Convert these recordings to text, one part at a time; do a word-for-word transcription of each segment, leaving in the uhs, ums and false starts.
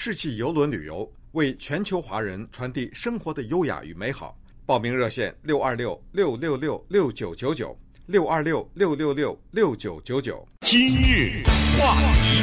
世纪邮轮旅游，为全球华人传递生活的优雅与美好。报名热线六二六六六六六九九九六二六六六六六九九九。 今日话题，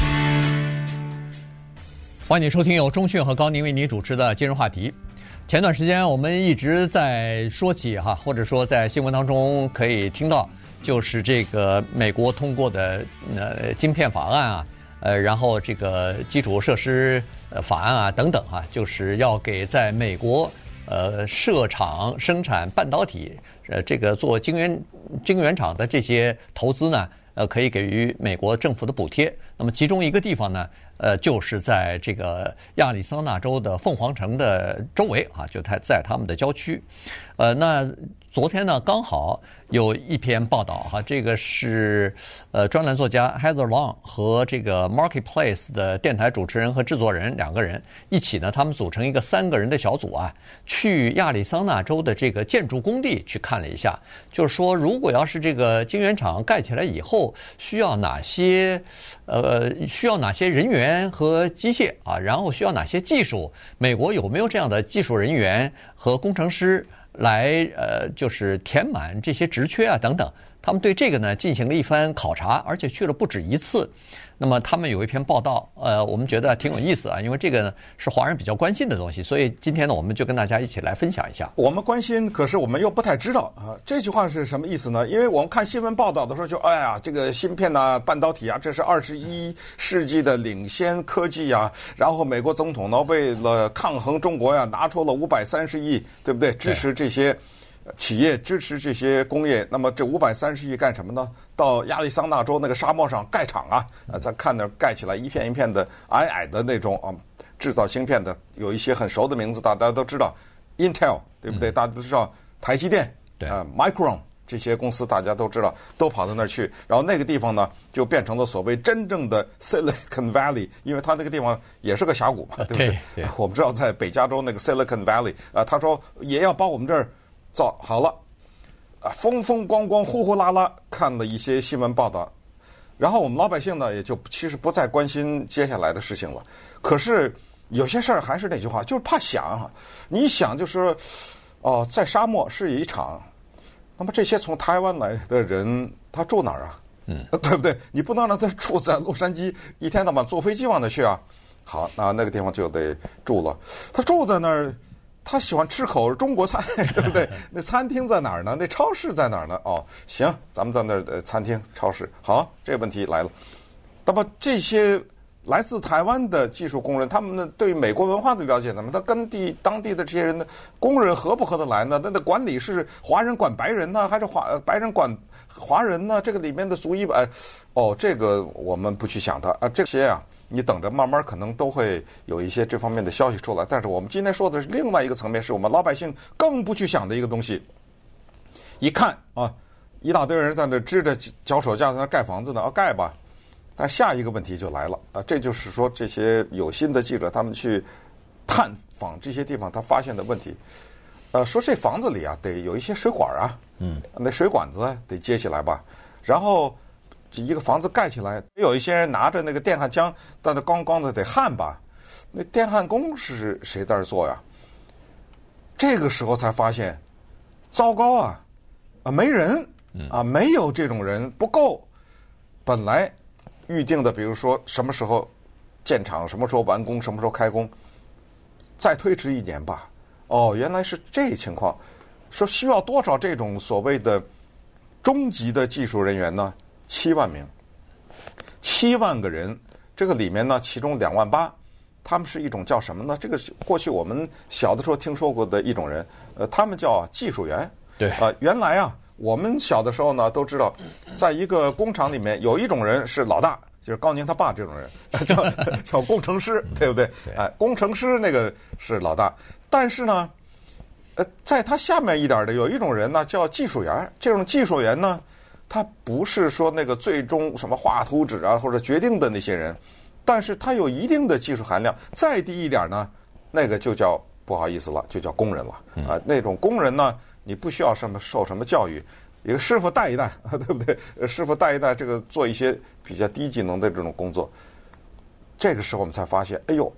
欢迎收听由钟讯和高宁为你主持的今日话题。前段时间我们一直在说起哈，或者说在新闻当中可以听到，就是这个美国通过的呃晶片法案啊，呃，然后这个基础设施呃法案啊等等啊，就是要给在美国呃设厂生产半导体呃这个做晶圆晶圆厂的这些投资呢，呃可以给予美国政府的补贴。那么其中一个地方呢，呃，就是在这个亚利桑那州的凤凰城的周围啊，就在在他们的郊区。呃，那昨天呢，刚好有一篇报道哈，这个是呃专栏作家 Heather Long 和这个 Marketplace 的电台主持人和制作人两个人一起呢，他们组成一个三个人的小组啊，去亚利桑那州的这个建筑工地去看了一下，就是说如果要是这个晶圆厂盖起来以后，需要哪些呃需要哪些人员和机械啊，然后需要哪些技术，美国有没有这样的技术人员和工程师来呃，就是填满这些职缺啊等等，他们对这个呢进行了一番考察，而且去了不止一次。那么他们有一篇报道，呃，我们觉得挺有意思啊，因为这个呢是华人比较关心的东西，所以今天呢我们就跟大家一起来分享一下。 我们关心，可是我们又不太知道啊。这句话是什么意思呢？因为我们看新闻报道的时候就，哎呀，这个芯片呐、半导体啊，这是二十一世纪的领先科技呀。然后美国总统呢，为了抗衡中国呀，拿出了五百三十亿，对不对？支持这些企业，支持这些工业。那么这五百三十亿干什么呢？到亚利桑那州那个沙漠上盖厂啊！啊，咱看那盖起来一片一片的矮矮的那种啊，制造芯片的，有一些很熟的名字，大家都知道 ，Intel 对不对？大家都知道台积电， 对啊 ，Micron 这些公司大家都知道，都跑到那儿去。然后那个地方呢，就变成了所谓真正的 Silicon Valley， 因为它那个地方也是个峡谷嘛，对不对？ 对对我们知道在北加州那个 Silicon Valley 啊，他说也要把我们这儿造好了。啊，风风光光、呼呼啦啦，看了一些新闻报道，然后我们老百姓呢，也就其实不再关心接下来的事情了。可是有些事儿还是那句话，就是怕想啊。你想就是，哦，在沙漠是一场，那么这些从台湾来的人，他住哪儿啊？ 嗯， 对不对？你不能让他住在洛杉矶，一天到晚坐飞机往那去啊。好，那那个地方就得住了。他住在那儿。他喜欢吃口中国菜，对不对？那餐厅在哪儿呢？那超市在哪儿呢？哦，行，咱们在那儿呃餐厅、超市。好，这个问题来了。那么这些来自台湾的技术工人，他们呢对美国文化的了解怎么？他跟地当地的这些人呢，工人合不合得来呢？那那管理是华人管白人呢，还是华白人管华人呢？这个里面的族裔哎，哦，这个我们不去想它啊，这些啊。你等着，慢慢可能都会有一些这方面的消息出来。但是我们今天说的是另外一个层面，是我们老百姓更不去想的一个东西。一看啊，一大堆人在那支着脚手架在那盖房子呢，啊，盖吧。但下一个问题就来了啊，这就是说这些有心的记者他们去探访这些地方，他发现的问题。呃，说这房子里啊得有一些水管啊，嗯，那水管子得接起来吧，然后。一个房子盖起来，有一些人拿着那个电焊枪，在那咣咣的得焊吧。那电焊工是谁在这做呀？这个时候才发现，糟糕啊！啊，没人啊，没有这种人，不够。本来预定的，比如说什么时候建厂，什么时候完工，什么时候开工，再推迟一年吧。哦，原来是这情况。说需要多少这种所谓的中级的技术人员呢？七万名，七万个人，这个里面呢，其中两万八，他们是一种叫什么呢？这个过去我们小的时候听说过的一种人，呃，他们叫技术员。 对， 呃，原来啊，我们小的时候呢，都知道，在一个工厂里面有一种人是老大，就是高宁他爸这种人，叫叫工程师，对不对？哎、呃，工程师那个是老大，但是呢，呃，在他下面一点的有一种人呢，叫技术员。这种技术员呢。他不是说那个最终什么画图纸啊或者决定的那些人，但是他有一定的技术含量。再低一点呢，那个就叫不好意思了，就叫工人了啊。那种工人呢，你不需要什么受什么教育，一个师傅带一带，对不对？师傅带一带，这个做一些比较低技能的这种工作。这个时候我们才发现，哎呦，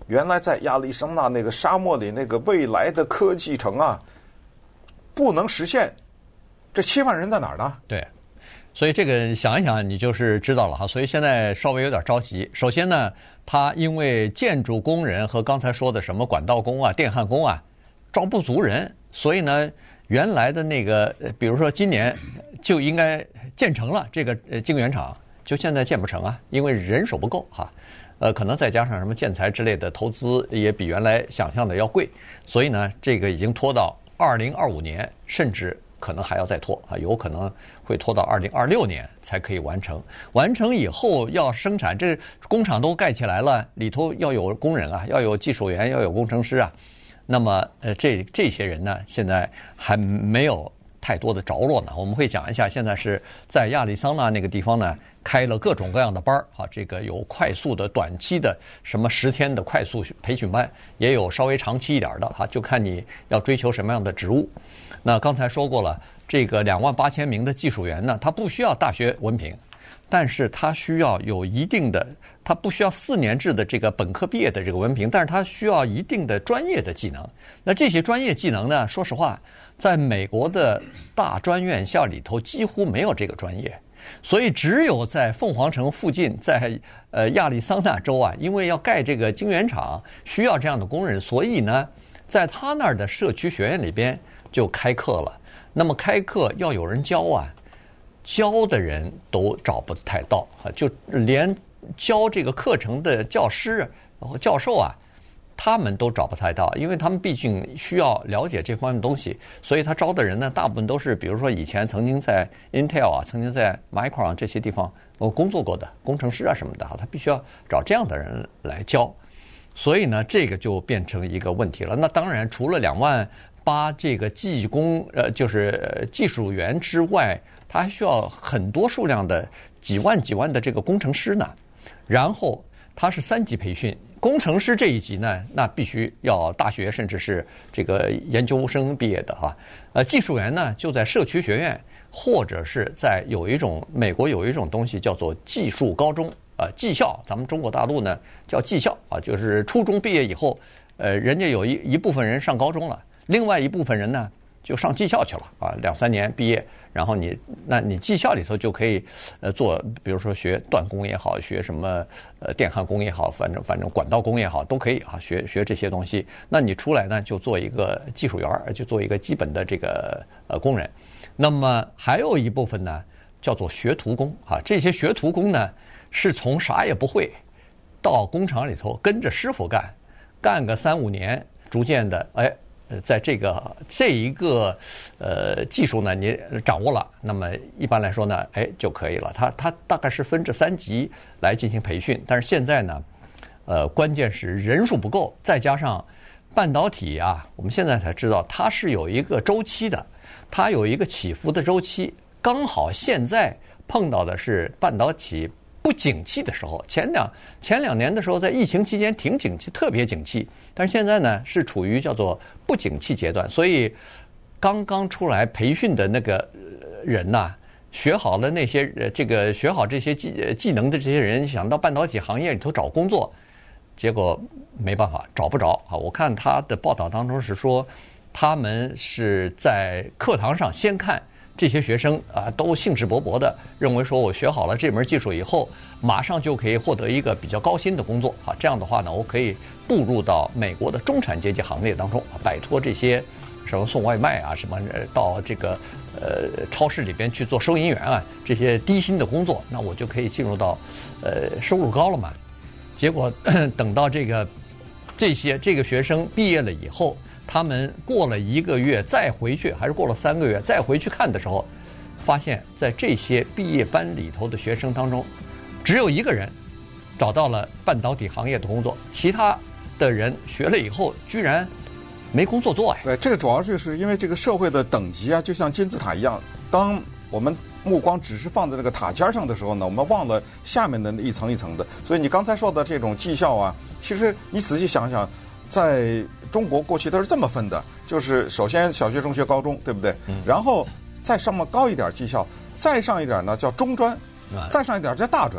原来在亚利桑那那个沙漠里那个未来的科技城啊，不能实现，这七万人在哪儿呢？ 对，所以这个想一想你就是知道了哈。所以现在稍微有点着急。首先呢，他因为建筑工人和刚才说的什么管道工啊、电焊工啊，招不足人，所以呢，原来的那个，比如说今年就应该建成了这个呃晶圆厂，就现在建不成啊，因为人手不够哈。呃，可能再加上什么建材之类的投资也比原来想象的要贵，所以呢，这个已经拖到二零二五年，甚至可能还要再拖啊，有可能会拖到二零二六年才可以完成。完成以后要生产，这工厂都盖起来了，里头要有工人啊，要有技术员，要有工程师啊。那么，呃，这这些人呢，现在还没有太多的着落呢。我们会讲一下，现在是在亚利桑那那个地方呢，开了各种各样的班儿啊，这个有快速的、短期的，什么十天的快速培训班，也有稍微长期一点的哈，就看你要追求什么样的职务。那刚才说过了，这个两万八千名的技术员呢，他不需要大学文凭，但是他需要有一定的，他不需要四年制的这个本科毕业的这个文凭，但是他需要一定的专业的技能。那这些专业技能呢，说实话，在美国的大专院校里头几乎没有这个专业，所以只有在凤凰城附近，在呃亚利桑那州啊，因为要盖这个晶圆厂，需要这样的工人，所以呢，在他那儿的社区学院里边就开课了。那么开课要有人教啊，教的人都找不太到啊，就连教这个课程的教师然后教授啊，他们都找不太到，因为他们毕竟需要了解这方面的东西，所以他招的人呢，大部分都是比如说以前曾经在 Intel 啊，曾经在 Micron 这些地方工作过的工程师啊什么的，他必须要找这样的人来教。所以呢，这个就变成一个问题了。那当然，除了两万八这个技工呃，就是技术员之外，他还需要很多数量的几万几万的这个工程师呢。然后他是三级培训，工程师这一级呢，那必须要大学甚至是这个研究生毕业的哈。呃，技术员呢就在社区学院，或者是在有一种美国有一种东西叫做技术高中。呃，技校，咱们中国大陆呢叫技校啊，就是初中毕业以后，呃，人家有一一部分人上高中了，另外一部分人呢就上技校去了啊，两三年毕业，然后你那你技校里头就可以呃做，比如说学断工也好，学什么呃电焊工也好，反正反正管道工也好都可以啊，学学这些东西。那你出来呢就做一个技术员，就做一个基本的这个呃工人。那么还有一部分呢叫做学徒工啊，这些学徒工呢。是从啥也不会，到工厂里头跟着师傅干，干个三五年，逐渐的，哎，在这个这一个呃技术呢，你掌握了，那么一般来说呢，哎就可以了。它它大概是分这三级来进行培训，但是现在呢，呃，关键是人数不够，再加上半导体啊，我们现在才知道它是有一个周期的，它有一个起伏的周期，刚好现在碰到的是半导体不景气的时候，前两前两年的时候，在疫情期间挺景气，特别景气，但是现在呢是处于叫做不景气阶段，所以刚刚出来培训的那个人呐、啊，学好了那些这个学好这些技技能的这些人，想到半导体行业里头找工作，结果没办法找不着啊。我看他的报道当中是说，他们是在课堂上先看。这些学生啊，都兴致勃勃的认为说，我学好了这门技术以后，马上就可以获得一个比较高薪的工作啊。这样的话呢，我可以步入到美国的中产阶级行列当中，摆脱这些什么送外卖啊，什么到这个呃超市里边去做收银员啊，这些低薪的工作，那我就可以进入到呃收入高了嘛。结果等到这个这些这个学生毕业了以后。他们过了一个月再回去，还是过了三个月再回去看的时候，发现在这些毕业班里头的学生当中，只有一个人找到了半导体行业的工作，其他的人学了以后居然没工作做哎。 对，这个主要就是因为这个社会的等级啊，就像金字塔一样，当我们目光只是放在那个塔尖上的时候呢，我们忘了下面的一层一层的。所以你刚才说的这种技校啊，其实你仔细想想。在中国过去都是这么分的，就是首先小学、中学、高中，对不对？嗯、然后再上面高一点技校，再上一点呢叫中专，再上一点叫大专，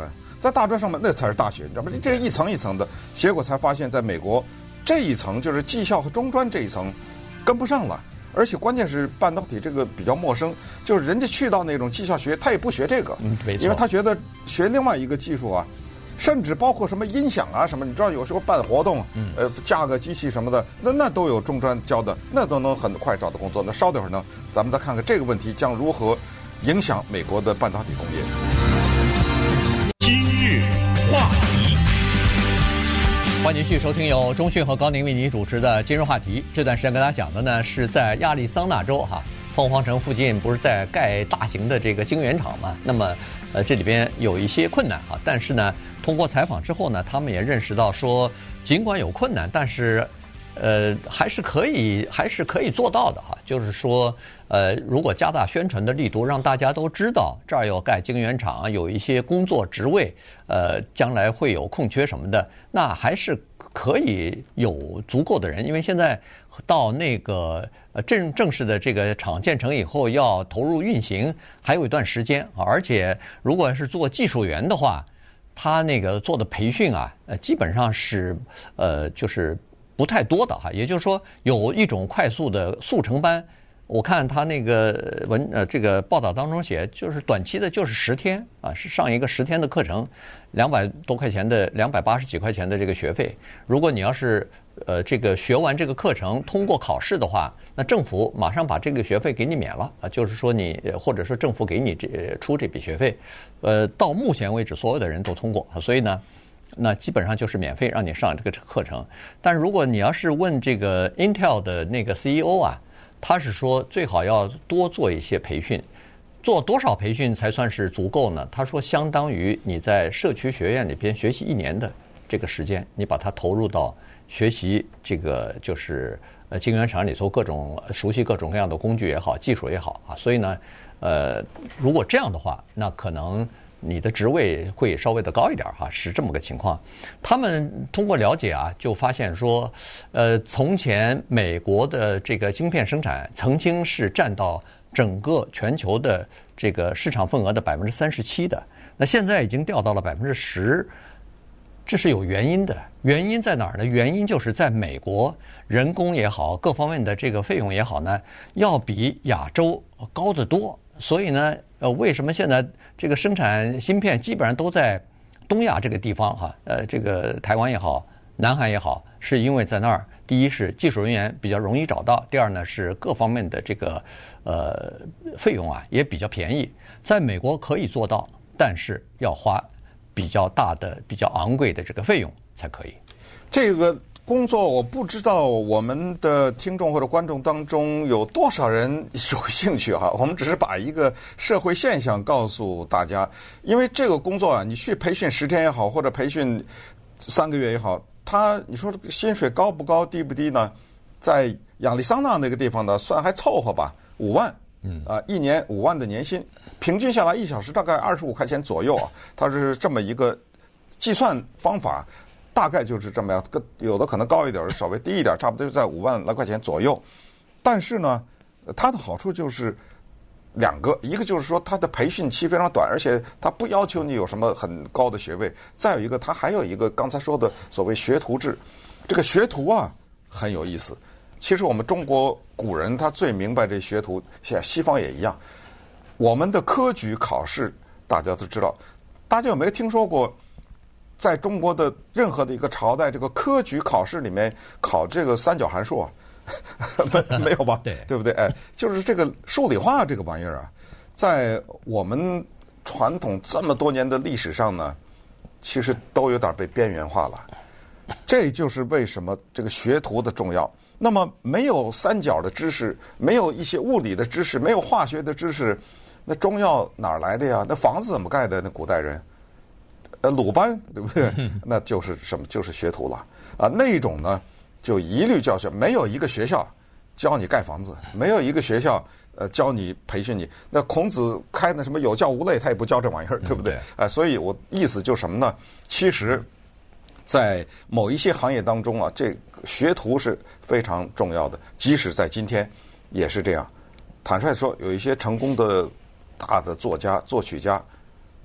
在大专上面那才是大学，你知道吗？这一层一层的，结果才发现，在美国这一层就是技校和中专这一层跟不上了，而且关键是半导体这个比较陌生，就是人家去到那种技校学，他也不学这个， 嗯，没错， 因为他觉得学另外一个技术啊。甚至包括什么音响啊什么，你知道有时候办活动，呃，架个机器什么的，那那都有中专教的，那都能很快找到工作。那稍等会儿呢，咱们再看看这个问题将如何影响美国的半导体工业。 今日话题， 欢迎继续收听由钟迅和高宁为您主持的今日话题。这段时间跟大家讲的呢，是在亚利桑那州哈凤凰城附近，不是在盖大型的这个晶圆厂嘛？那么。呃，这里边有一些困难啊，但是呢，通过采访之后呢，他们也认识到说，尽管有困难，但是，呃，还是可以，还是可以做到的哈。就是说，呃，如果加大宣传的力度，让大家都知道这儿要盖晶圆厂，有一些工作职位，呃，将来会有空缺什么的，那还是可以有足够的人，因为现在到那个。呃，正正式的这个厂建成以后要投入运行，还有一段时间啊。而且如果是做技术员的话，他那个做的培训啊，呃，基本上是呃就是不太多的哈。也就是说，有一种快速的速成班，我看他那个文呃这个报道当中写，就是短期的，就是十天啊，是上一个十天的课程，两百多块钱的，两百八十几块钱的这个学费。如果你要是呃，这个学完这个课程，通过考试的话，那政府马上把这个学费给你免了啊，就是说你或者说政府给你这出这笔学费，呃，到目前为止所有的人都通过，所以呢，那基本上就是免费让你上这个课程。但是如果你要是问这个 Intel 的那个 C E O 啊，他是说最好要多做一些培训，做多少培训才算是足够呢？他说相当于你在社区学院里边学习一年的这个时间，你把它投入到学习这个就是呃晶圆厂里头各种熟悉各种各样的工具也好，技术也好啊，所以呢，呃，如果这样的话，那可能你的职位会稍微的高一点哈，是这么个情况。他们通过了解啊，就发现说，呃，从前美国的这个晶片生产曾经是占到整个全球的这个市场份额的百分之三十七的，那现在已经掉到了百分之十。这是有原因的，原因在哪儿呢？原因就是在美国，人工也好，各方面的这个费用也好呢，要比亚洲高得多。所以呢，呃，为什么现在这个生产芯片基本上都在东亚这个地方哈？呃，这个台湾也好，南韩也好，是因为在那儿，第一是技术人员比较容易找到，第二呢是各方面的这个呃费用啊也比较便宜。在美国可以做到，但是要花比较大的、比较昂贵的这个费用才可以。 这个工作我不知道我们的听众或者观众当中有多少人有兴趣哈，我们只是把一个社会现象告诉大家。因为这个工作啊，你去培训十天也好，或者培训三个月也好，他你说这个薪水高不高、低不低呢？在亚利桑那那个地方呢，算还凑合吧，五万，嗯啊，一年五万的年薪。平均下来一小时大概二十五块钱左右啊，它是这么一个计算方法，大概就是这么样，有的可能高一点，稍微低一点，差不多就在五万来块钱左右。但是呢，它的好处就是两个，一个就是说它的培训期非常短，而且它不要求你有什么很高的学位；再有一个，它还有一个刚才说的所谓学徒制，这个学徒啊很有意思。其实我们中国古人他最明白这学徒，现在西方也一样。我们的科举考试大家都知道，大家有没有听说过，在中国的任何的一个朝代，这个科举考试里面考这个三角函数啊？没没有吧？ 对， 对不对？哎，就是这个数理化这个玩意儿啊，在我们传统这么多年的历史上呢，其实都有点被边缘化了。这就是为什么这个学徒的重要。那么没有三角的知识，没有一些物理的知识，没有化学的知识，那中药哪儿来的呀？那房子怎么盖的？那古代人，呃，鲁班对不对？那就是什么？就是学徒了啊！那种呢，就一律教学，没有一个学校教你盖房子，没有一个学校呃教你培训你。那孔子开那什么有教无类，他也不教这玩意儿，对不对？啊、呃，所以我意思就是什么呢？其实，在某一些行业当中啊，这个学徒是非常重要的，即使在今天也是这样。坦率说，有一些成功的大的作家、作曲家，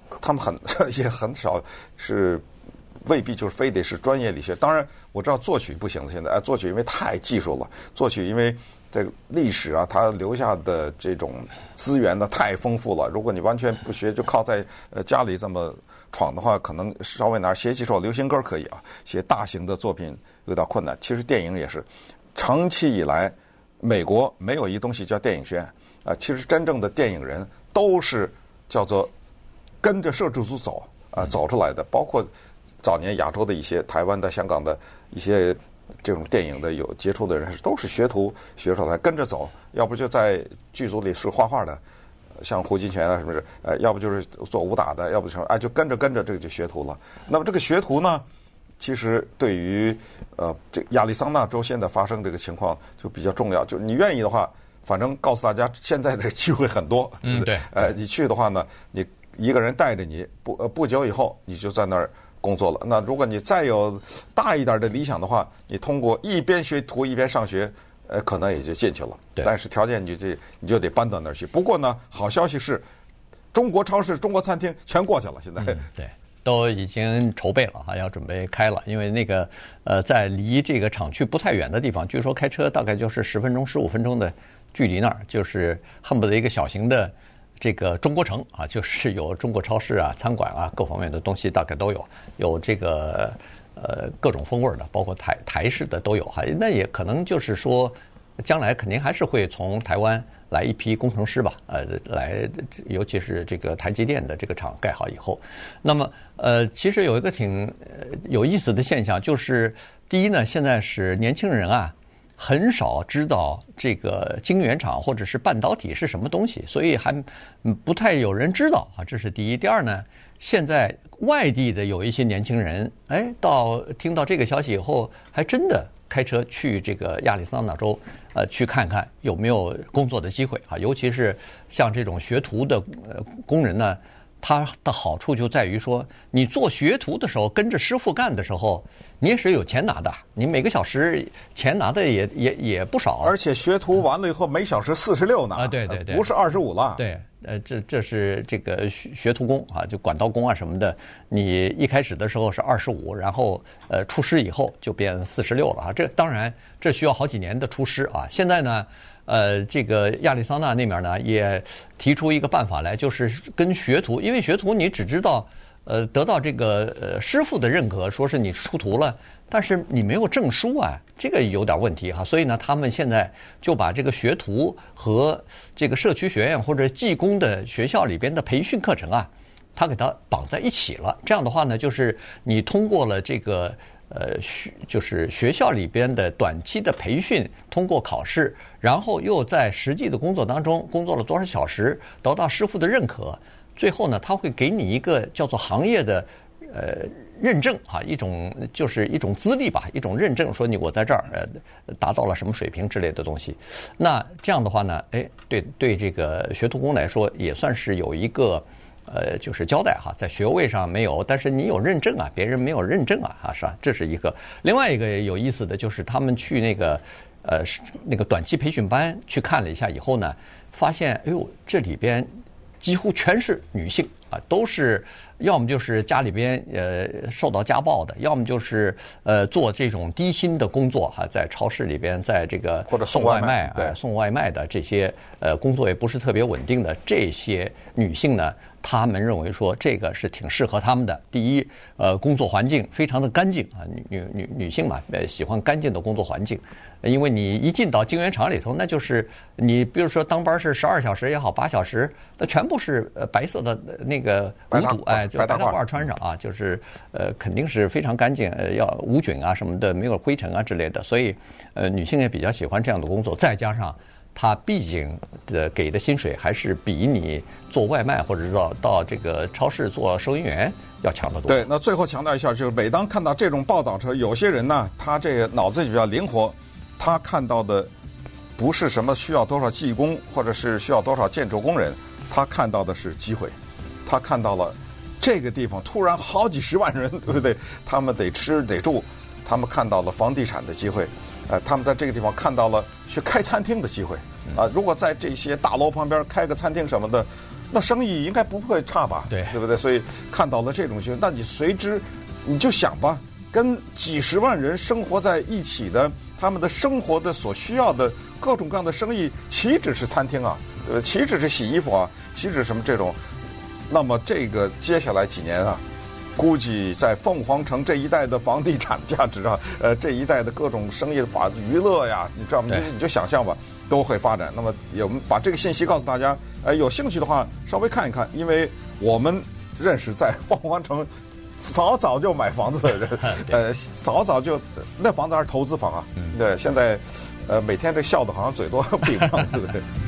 他们很也很少是未必就是非得是专业理学。当然我知道作曲不行了，现在啊作曲因为太技术了，作曲因为这个历史啊，它留下的这种资源呢太丰富了。如果你完全不学，就靠在呃家里这么闯的话，可能稍微哪儿写几首流行歌可以啊，写大型的作品有点困难。其实电影也是，长期以来美国没有一东西叫电影学院啊，其实真正的电影人都是叫做跟着摄制组走啊走出来的，包括早年亚洲的一些、台湾的、香港的一些这种电影的有接触的人，都是学徒学出来，跟着走，要不就在剧组里是画画的。像胡金铨啊，是不是？呃，要不就是做武打的，要不就是哎，就跟着跟着这个就学徒了。那么这个学徒呢，其实对于呃这亚利桑那州现在发生这个情况就比较重要。就是你愿意的话，反正告诉大家，现在的机会很多，对不对？ 嗯、 对呃，你去的话呢，你一个人带着你，不呃不久以后你就在那儿工作了。那如果你再有大一点的理想的话，你通过一边学徒一边上学。呃，可能也就进去了，但是条件你这你就得搬到那儿去。不过呢，好消息是，中国超市、中国餐厅全过去了，现在、 嗯、对，都已经筹备了哈，要准备开了。因为那个呃，在离这个厂区不太远的地方，据说开车大概就是十分钟、十五分钟的距离那儿，就是恨不得一个小型的这个中国城啊，就是有中国超市啊、餐馆啊各方面的东西大概都有，有这个。呃，各种风味的，包括台台式的都有哈。那也可能就是说，将来肯定还是会从台湾来一批工程师吧，呃，来，尤其是这个台积电的这个厂盖好以后，那么呃，其实有一个挺有意思的现象，就是第一呢，现在是年轻人啊，很少知道这个晶圆厂或者是半导体是什么东西，所以还不太有人知道啊，这是第一。第二呢，现在外地的有一些年轻人，哎，到听到这个消息以后，还真的开车去这个亚利桑那州，呃，去看看有没有工作的机会啊。尤其是像这种学徒的呃工人呢，他的好处就在于说，你做学徒的时候，跟着师傅干的时候，你也是有钱拿的，你每个小时钱拿的也也也不少。 而且学徒完了以后，每小时四十六呢， 啊，对对对， 不是二十五了。 对。呃，这这是这个学学徒工啊，就管刀工啊什么的。你一开始的时候是二十五，然后呃出师以后就变四十六了啊。这当然这需要好几年的出师啊。现在呢，呃，这个亚利桑那那边呢也提出一个办法来，就是跟学徒，因为学徒你只知道呃得到这个呃师傅的认可，说是你出徒了。但是你没有证书啊，这个有点问题哈。所以呢，他们现在就把这个学徒和这个社区学院或者技工的学校里边的培训课程啊，他给它绑在一起了。这样的话呢，就是你通过了这个呃学，就是学校里边的短期的培训，通过考试，然后又在实际的工作当中工作了多少小时，得到师傅的认可，最后呢，他会给你一个叫做行业的呃。认证啊，一种就是一种资历吧，一种认证，说你我在这儿呃达到了什么水平之类的东西。那这样的话呢，哎，对对，这个学徒工来说也算是有一个呃就是交代哈，在学位上没有，但是你有认证啊，别人没有认证啊，啊是吧？这是一个。另外一个有意思的就是他们去那个呃那个短期培训班去看了一下以后呢，发现哎呦这里边几乎全是女性啊，都是。要么就是家里边呃受到家暴的，要么就是呃做这种低薪的工作哈，在超市里边，在这个或者送外卖， 对、呃、送外卖的这些呃工作也不是特别稳定的这些女性呢，她们认为说这个是挺适合她们的。第一，呃，工作环境非常的干净啊，女女女女性嘛，呃，喜欢干净的工作环境，因为你一进到晶圆厂里头，那就是你比如说当班是十二小时也好，八小时，那全部是呃白色的那个无土哎。就白大褂穿上啊，就是呃肯定是非常干净，呃要无菌啊什么的，没有灰尘啊之类的，所以呃女性也比较喜欢这样的工作。再加上她毕竟的给的薪水还是比你做外卖或者是到到这个超市做收银员要强得多。 对，那最后强调一下，就是每当看到这种报道时候，有些人呢，他这个脑子比较灵活，他看到的不是什么需要多少技工或者是需要多少建筑工人，他看到的是机会，他看到了。这个地方突然好几十万人，对不对？他们得吃得住，他们看到了房地产的机会，呃，他们在这个地方看到了去开餐厅的机会，啊，如果在这些大楼旁边开个餐厅什么的， 那生意应该不会差吧？ 对， 对不对？所以看到了这种情况，那你随之你就想吧，跟几十万人生活在一起的，他们的生活的所需要的各种各样的生意，岂止是餐厅啊？呃，岂止是洗衣服啊？岂止什么这种？那么这个接下来几年啊，估计在凤凰城这一带的房地产价值啊，呃，这一带的各种生意的法娱乐呀，你知道吗？你你就想象吧，都会发展。那么有把这个信息告诉大家，呃，有兴趣的话稍微看一看，因为我们认识在凤凰城早早就买房子的人，呃，早早就那房子还是投资房啊，对，现在呃每天这笑的好像嘴都闭不上，对不对？